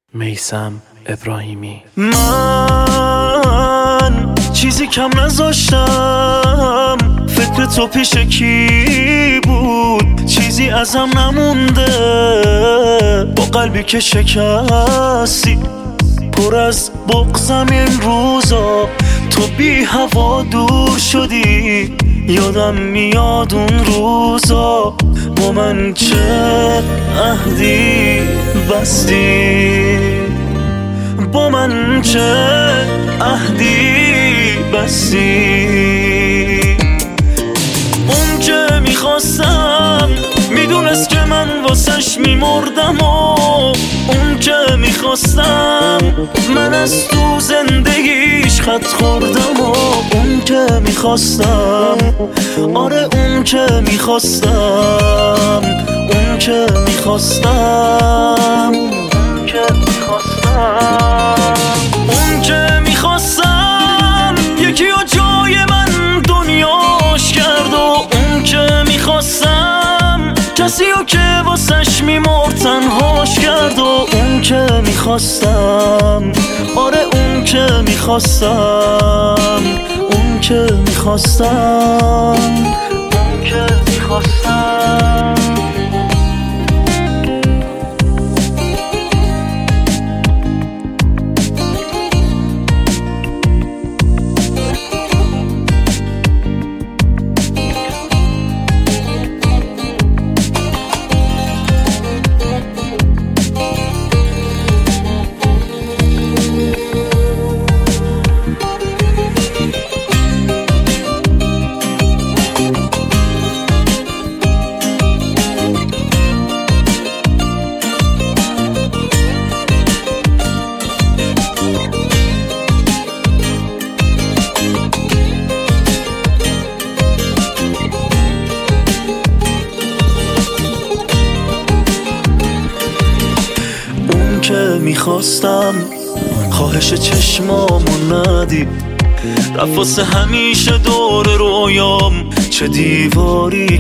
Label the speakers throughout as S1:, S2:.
S1: میثم ابراهیمی.
S2: من چیزی کم نذاشتم، فکر تو پیش کی بود؟ چیزی ازم نمونده، با قلبی که شکستی، پر از بغضم این روزا. تو بی هوا دور شدی، یادم میاد اون روزا. با من چه عهدی بستی، با من چه عهدی بستی. اون که میخواستم میدونست که من واسش میمردم، و اون که میخواستم من از تو زندگیش خط خوردم، و اون که میخواستم، آره اون که میخواستم، اون که میخواستم، اون که میخواستم، اون که میخواستم یکی و جای من دنیاش کرد، و اون که میخواستم کسی و که واسش میمرد تنهاش کرد، و اون که میخواستم، آره اون که میخواستم، اون که میخواستم، اون که میخواستم. میخواستم خواهش چشمامو ندی، رفت واسه همیشه دور رویام چه دیواری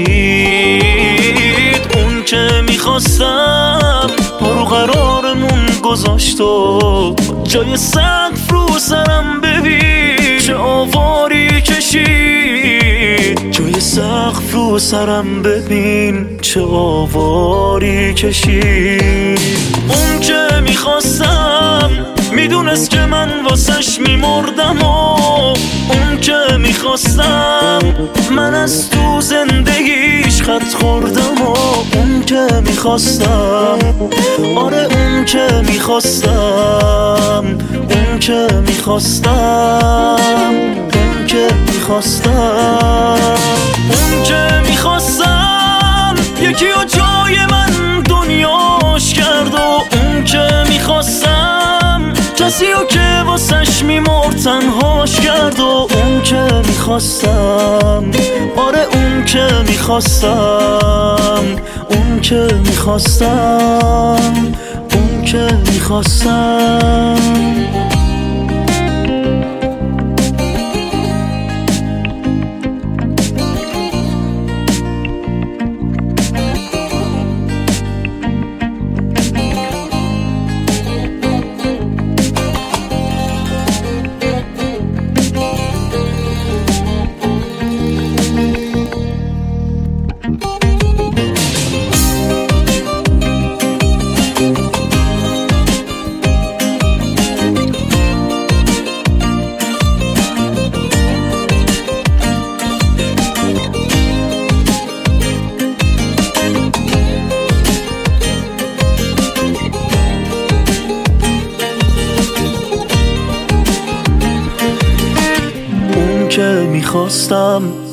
S2: کشید. اون که میخواستم پارو قرارمون گذاشت، و جای سقف رو سرم ببین چه آواری کشید، جای سقف رو سرم ببین چه آواری کشید. اون که میخواستم میدونست که من واسش میمردم، و اون که میخواستم من از تو زندگیش خط خوردم، و اون که میخواستم، آره اون که میخواستم، اون که میخواستم، اون که میخواستم، اون که میخواستم یکی و جای من دنیاش کرد، و اون که میخواستم کسی و که واسش میمرد تنهاش کرد، و اون که میخواستم، آره اون که میخواستم، اون که میخواستم، اون که میخواستم. میخواستم